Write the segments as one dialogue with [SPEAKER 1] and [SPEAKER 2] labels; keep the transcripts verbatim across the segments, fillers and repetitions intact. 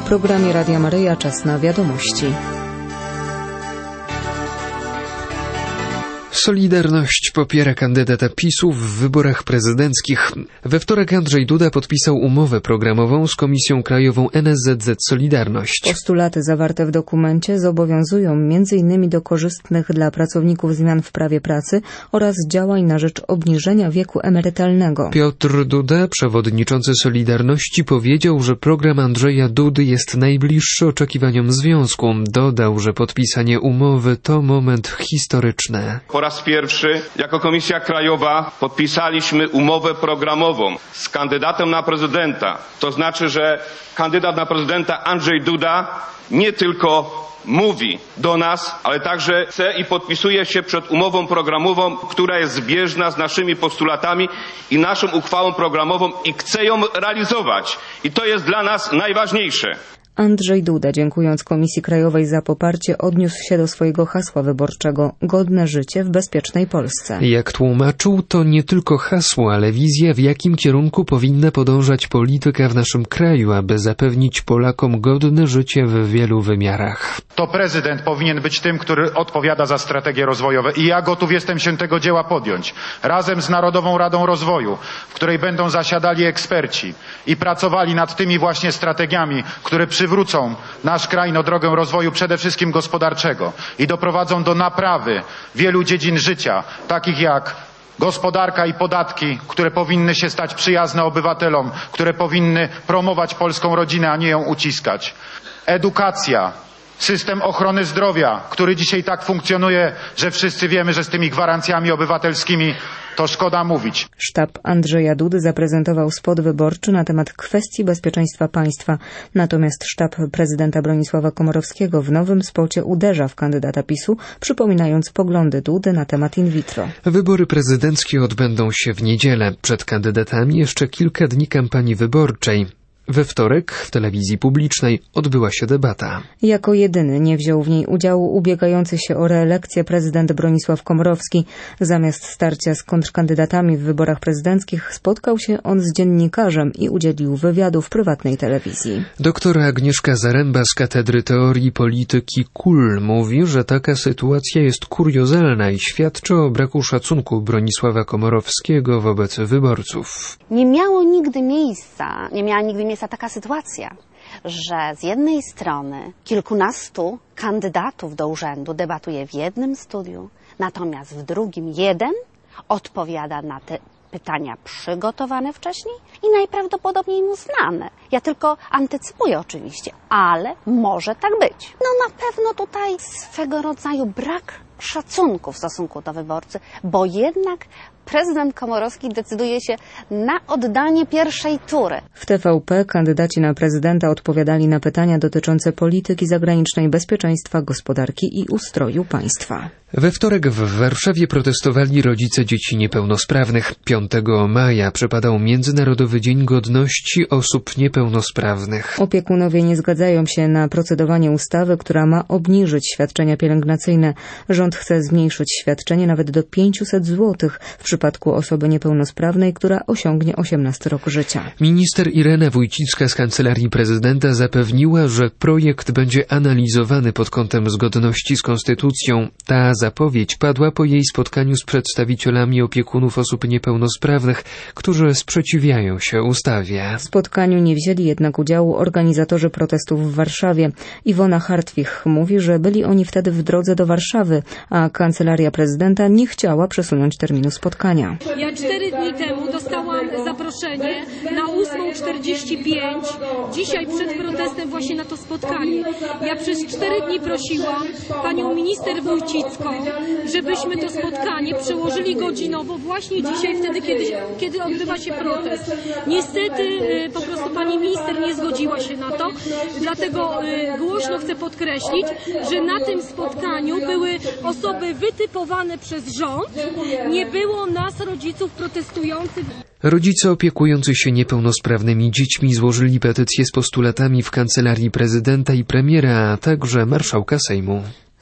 [SPEAKER 1] programie Radia Maryja czas na wiadomości.
[SPEAKER 2] Solidarność popiera kandydata PiSu w wyborach prezydenckich. We wtorek Andrzej Duda podpisał umowę programową z Komisją Krajową N S Z Z Solidarność.
[SPEAKER 1] Postulaty zawarte w dokumencie zobowiązują między innymi do korzystnych dla pracowników zmian w prawie pracy oraz działań na rzecz obniżenia wieku emerytalnego.
[SPEAKER 2] Piotr Duda, przewodniczący Solidarności, powiedział, że program Andrzeja Dudy jest najbliższy oczekiwaniom związku. Dodał, że podpisanie umowy to moment historyczny.
[SPEAKER 3] Po raz pierwszy jako Komisja Krajowa podpisaliśmy umowę programową z kandydatem na prezydenta. To znaczy, że kandydat na prezydenta Andrzej Duda nie tylko mówi do nas, ale także chce i podpisuje się przed umową programową, która jest zbieżna z naszymi postulatami i naszą uchwałą programową i chce ją realizować. I to jest dla nas najważniejsze.
[SPEAKER 1] Andrzej Duda, dziękując Komisji Krajowej za poparcie, odniósł się do swojego hasła wyborczego „Godne życie w bezpiecznej Polsce”.
[SPEAKER 2] Jak tłumaczył, to nie tylko hasło, ale wizja, w jakim kierunku powinna podążać polityka w naszym kraju, aby zapewnić Polakom godne życie w wielu wymiarach.
[SPEAKER 4] To prezydent powinien być tym, który odpowiada za strategie rozwojowe i ja gotów jestem się tego dzieła podjąć. Razem z Narodową Radą Rozwoju, w której będą zasiadali eksperci i pracowali nad tymi właśnie strategiami, które przy przywrócą nasz kraj na drogę rozwoju przede wszystkim gospodarczego i doprowadzą do naprawy wielu dziedzin życia, takich jak gospodarka i podatki, które powinny się stać przyjazne obywatelom, które powinny promować polską rodzinę, a nie ją uciskać. Edukacja, system ochrony zdrowia, który dzisiaj tak funkcjonuje, że wszyscy wiemy, że z tymi gwarancjami obywatelskimi to szkoda mówić.
[SPEAKER 1] Sztab Andrzeja Dudy zaprezentował spot wyborczy na temat kwestii bezpieczeństwa państwa. Natomiast sztab prezydenta Bronisława Komorowskiego w nowym spocie uderza w kandydata PiSu, przypominając poglądy Dudy na temat in vitro.
[SPEAKER 2] Wybory prezydenckie odbędą się w niedzielę. Przed kandydatami jeszcze kilka dni kampanii wyborczej. We wtorek w telewizji publicznej odbyła się debata.
[SPEAKER 1] Jako jedyny nie wziął w niej udziału ubiegający się o reelekcję prezydent Bronisław Komorowski. Zamiast starcia z kontrkandydatami w wyborach prezydenckich spotkał się on z dziennikarzem i udzielił wywiadu w prywatnej telewizji.
[SPEAKER 2] Doktor Agnieszka Zaręba z Katedry Teorii Polityki K U L mówi, że taka sytuacja jest kuriozalna i świadczy o braku szacunku Bronisława Komorowskiego wobec wyborców.
[SPEAKER 5] Nie miało nigdy miejsca, nie miała nigdy miejsca taka sytuacja, że z jednej strony kilkunastu kandydatów do urzędu debatuje w jednym studiu, natomiast w drugim jeden odpowiada na te pytania przygotowane wcześniej i najprawdopodobniej mu znane. Ja tylko antycypuję oczywiście, ale może tak być. No na pewno tutaj swego rodzaju brak szacunku w stosunku do wyborcy, bo jednak prezydent Komorowski decyduje się na oddanie pierwszej tury.
[SPEAKER 1] W T V P kandydaci na prezydenta odpowiadali na pytania dotyczące polityki zagranicznej, bezpieczeństwa, gospodarki i ustroju państwa.
[SPEAKER 2] We wtorek w Warszawie protestowali rodzice dzieci niepełnosprawnych. piątego maja przypadał Międzynarodowy Dzień Godności Osób Niepełnosprawnych.
[SPEAKER 1] Opiekunowie nie zgadzają się na procedowanie ustawy, która ma obniżyć świadczenia pielęgnacyjne. Rząd chce zmniejszyć świadczenie nawet do pięćset złotych w przypadku osoby niepełnosprawnej, która osiągnie osiemnasty rok życia.
[SPEAKER 2] Minister Irena Wójcicka z Kancelarii Prezydenta zapewniła, że projekt będzie analizowany pod kątem zgodności z konstytucją. Ta zapowiedź padła po jej spotkaniu z przedstawicielami opiekunów osób niepełnosprawnych, którzy sprzeciwiają się ustawie.
[SPEAKER 1] W spotkaniu nie wzięli jednak udziału organizatorzy protestów w Warszawie. Iwona Hartwich mówi, że byli oni wtedy w drodze do Warszawy, a Kancelaria Prezydenta nie chciała przesunąć terminu spotkania.
[SPEAKER 6] Ja cztery dni temu dostałam zaproszenie na ósmą czterdzieści pięć, dzisiaj przed protestem właśnie na to spotkanie. Ja przez cztery dni prosiłam panią minister Wójcicką, żebyśmy to spotkanie przełożyli godzinowo właśnie dzisiaj, wtedy kiedy, kiedy odbywa się protest. Niestety po prostu pani minister nie zgodziła się na to, dlatego głośno chcę podkreślić, że na tym spotkaniu były osoby wytypowane przez rząd, nie było nas, rodziców protestujących.
[SPEAKER 2] Rodzice opiekujący się niepełnosprawnymi dziećmi złożyli petycję z postulatami w Kancelarii Prezydenta i Premiera, a także Marszałka Sejmu.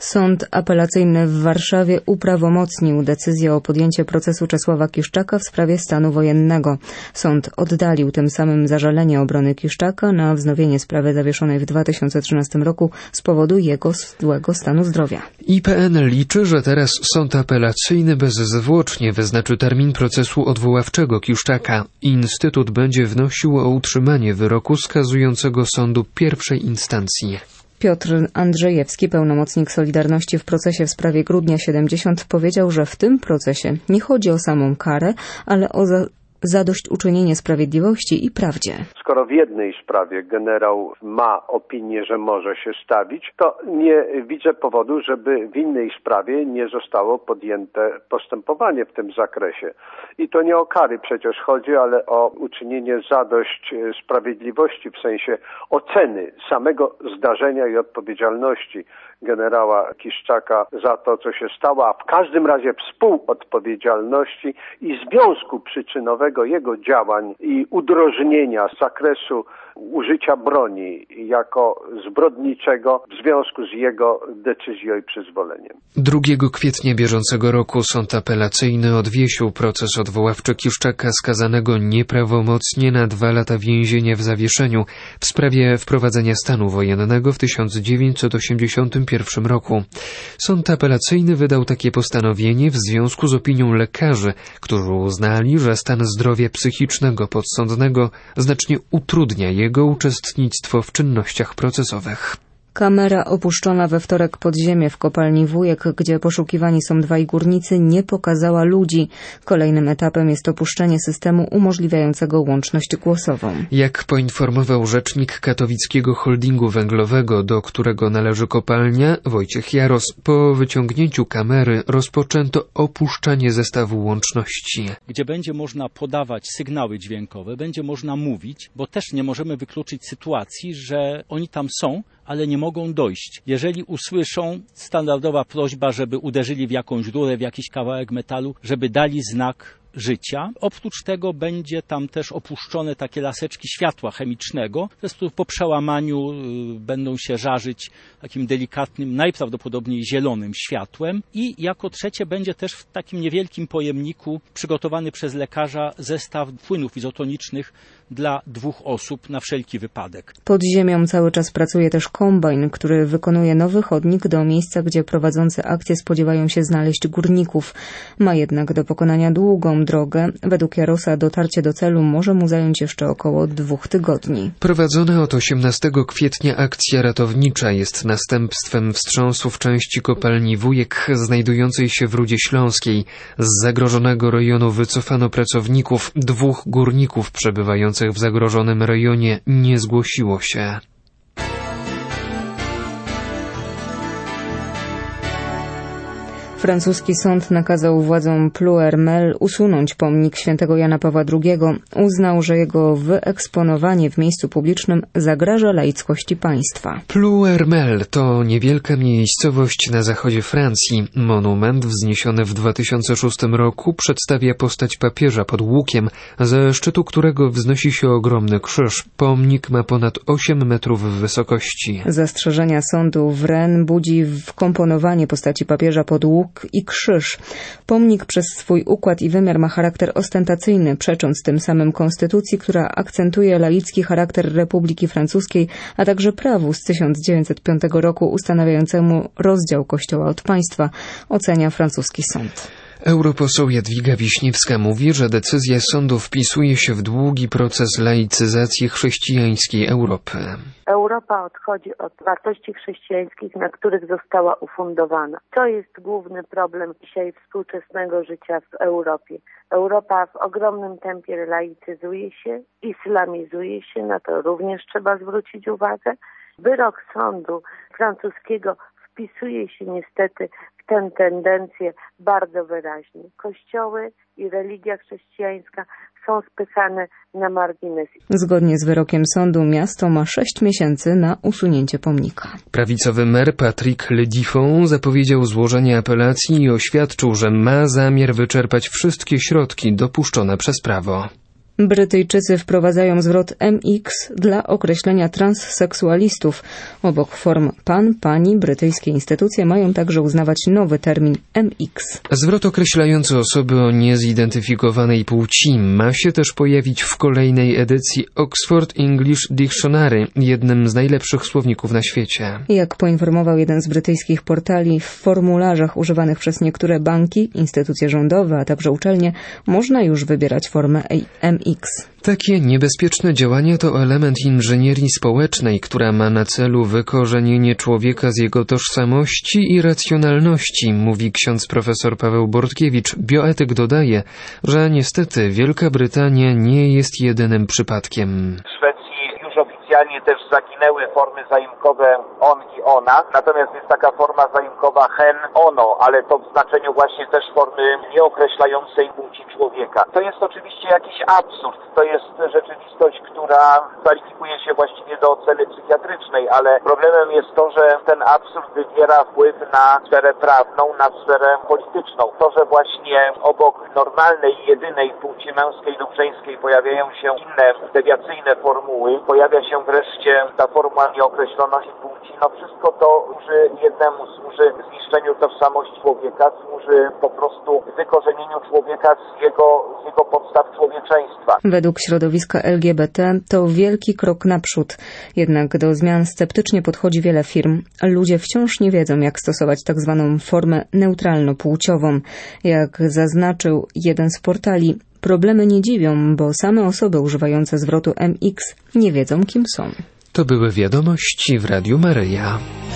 [SPEAKER 1] Sąd apelacyjny w Warszawie uprawomocnił decyzję o podjęcie procesu Czesława Kiszczaka w sprawie stanu wojennego. Sąd oddalił tym samym zażalenie obrony Kiszczaka na wznowienie sprawy zawieszonej w dwa tysiące trzynastym roku z powodu jego złego stanu zdrowia.
[SPEAKER 2] I P N liczy, że teraz sąd apelacyjny bezzwłocznie wyznaczy termin procesu odwoławczego Kiszczaka. Instytut będzie wnosił o utrzymanie wyroku skazującego sądu pierwszej instancji.
[SPEAKER 1] Piotr Andrzejewski, pełnomocnik Solidarności w procesie w sprawie Grudnia siedemdziesiąt, powiedział, że w tym procesie nie chodzi o samą karę, ale o za zadośćuczynienie sprawiedliwości i prawdzie.
[SPEAKER 7] Skoro w jednej sprawie generał ma opinię, że może się stawić, to nie widzę powodu, żeby w innej sprawie nie zostało podjęte postępowanie w tym zakresie. I to nie o kary przecież chodzi, ale o uczynienie zadość sprawiedliwości w sensie oceny samego zdarzenia i odpowiedzialności generała Kiszczaka za to, co się stało, a w każdym razie współodpowiedzialności i związku przyczynowego jego działań i udrożnienia z zakresu użycia broni jako zbrodniczego w związku z jego decyzją i przyzwoleniem.
[SPEAKER 2] drugiego kwietnia bieżącego roku sąd apelacyjny odwiesił proces odwoławczy Kiszczaka skazanego nieprawomocnie na dwa lata więzienia w zawieszeniu w sprawie wprowadzenia stanu wojennego w tysiąc dziewięćset osiemdziesiątym pierwszym roku. Sąd apelacyjny wydał takie postanowienie w związku z opinią lekarzy, którzy uznali, że stan zdrowia psychicznego podsądnego znacznie utrudnia jego uczestnictwo w czynnościach procesowych.
[SPEAKER 1] Kamera opuszczona we wtorek pod ziemię w kopalni Wujek, gdzie poszukiwani są dwaj górnicy, nie pokazała ludzi. Kolejnym etapem jest opuszczenie systemu umożliwiającego łączność głosową.
[SPEAKER 2] Jak poinformował rzecznik katowickiego holdingu węglowego, do którego należy kopalnia, Wojciech Jaros, po wyciągnięciu kamery rozpoczęto opuszczanie zestawu łączności.
[SPEAKER 8] Gdzie będzie można podawać sygnały dźwiękowe, będzie można mówić, bo też nie możemy wykluczyć sytuacji, że oni tam są, ale nie mogą dojść. Jeżeli usłyszą, standardowa prośba, żeby uderzyli w jakąś rurę, w jakiś kawałek metalu, żeby dali znak życia. Oprócz tego będzie tam też opuszczone takie laseczki światła chemicznego, które po przełamaniu y, będą się żarzyć takim delikatnym, najprawdopodobniej zielonym światłem. I jako trzecie będzie też w takim niewielkim pojemniku przygotowany przez lekarza zestaw płynów izotonicznych dla dwóch osób na wszelki wypadek.
[SPEAKER 1] Pod ziemią cały czas pracuje też kombajn, który wykonuje nowy chodnik do miejsca, gdzie prowadzący akcję spodziewają się znaleźć górników. Ma jednak do pokonania długą drogę. Według Jarosa dotarcie do celu może mu zająć jeszcze około dwóch tygodni.
[SPEAKER 2] Prowadzona od osiemnastego kwietnia akcja ratownicza jest następstwem wstrząsu w części kopalni Wujek znajdującej się w Rudzie Śląskiej. Z zagrożonego rejonu wycofano pracowników. Dwóch górników przebywających w zagrożonym rejonie nie zgłosiło się.
[SPEAKER 1] Francuski sąd nakazał władzom Plouermel usunąć pomnik świętego Jana Pawła drugiego. Uznał, że jego wyeksponowanie w miejscu publicznym zagraża laickości państwa.
[SPEAKER 2] Plouermel to niewielka miejscowość na zachodzie Francji. Monument wzniesiony w dwa tysiące szóstym roku przedstawia postać papieża pod łukiem, ze szczytu którego wznosi się ogromny krzyż. Pomnik ma ponad osiem metrów w wysokości.
[SPEAKER 1] Zastrzeżenia sądu w Rennes budzi wkomponowanie postaci papieża pod łuk i krzyż. Pomnik przez swój układ i wymiar ma charakter ostentacyjny, przecząc tym samym konstytucji, która akcentuje laicki charakter Republiki Francuskiej, a także prawu z tysiąc dziewięćset piątego roku ustanawiającemu rozdział Kościoła od państwa, ocenia francuski sąd.
[SPEAKER 2] Europoseł Jadwiga Wiśniewska mówi, że decyzja sądu wpisuje się w długi proces laicyzacji chrześcijańskiej Europy.
[SPEAKER 9] Europa odchodzi od wartości chrześcijańskich, na których została ufundowana. To jest główny problem dzisiaj współczesnego życia w Europie. Europa w ogromnym tempie laicyzuje się, islamizuje się, na to również trzeba zwrócić uwagę. Wyrok sądu francuskiego wpisuje się niestety w tę tendencję bardzo wyraźnie. Kościoły i religia chrześcijańska są spychane na margines.
[SPEAKER 1] Zgodnie z wyrokiem sądu miasto ma sześć miesięcy na usunięcie pomnika.
[SPEAKER 2] Prawicowy mer Patrick Lediffon zapowiedział złożenie apelacji i oświadczył, że ma zamiar wyczerpać wszystkie środki dopuszczone przez prawo.
[SPEAKER 1] Brytyjczycy wprowadzają zwrot M X dla określenia transseksualistów. Obok form pan, pani, brytyjskie instytucje mają także uznawać nowy termin M X.
[SPEAKER 2] Zwrot określający osoby o niezidentyfikowanej płci ma się też pojawić w kolejnej edycji Oxford English Dictionary, jednym z najlepszych słowników na świecie.
[SPEAKER 1] Jak poinformował jeden z brytyjskich portali, w formularzach używanych przez niektóre banki, instytucje rządowe, a także uczelnie można już wybierać formę M X.
[SPEAKER 2] Takie niebezpieczne działania to element inżynierii społecznej, która ma na celu wykorzenienie człowieka z jego tożsamości i racjonalności, mówi ksiądz profesor Paweł Bortkiewicz. Bioetyk dodaje, że niestety Wielka Brytania nie jest jedynym przypadkiem.
[SPEAKER 10] Oficjalnie też zaginęły formy zaimkowe on i ona, natomiast jest taka forma zaimkowa hen, ono, ale to w znaczeniu właśnie też formy nieokreślającej płci człowieka. To jest oczywiście jakiś absurd, to jest rzeczywistość, która kwalifikuje się właściwie do oceny psychiatrycznej, ale problemem jest to, że ten absurd wywiera wpływ na sferę prawną, na sferę polityczną. To, że właśnie obok normalnej, jedynej płci męskiej lub żeńskiej pojawiają się inne dewiacyjne formuły, pojawia się wreszcie ta formuła nieokreśloności płci, no wszystko to służy jednemu, służy zniszczeniu tożsamości człowieka, służy po prostu wykorzenieniu człowieka z jego, z jego podstaw człowieczeństwa.
[SPEAKER 1] Według środowiska L G B T to wielki krok naprzód. Jednak do zmian sceptycznie podchodzi wiele firm. Ludzie wciąż nie wiedzą, jak stosować tak zwaną formę neutralno-płciową. Jak zaznaczył jeden z portali, problemy nie dziwią, bo same osoby używające zwrotu M X nie wiedzą, kim są.
[SPEAKER 2] To były wiadomości w Radiu Maryja.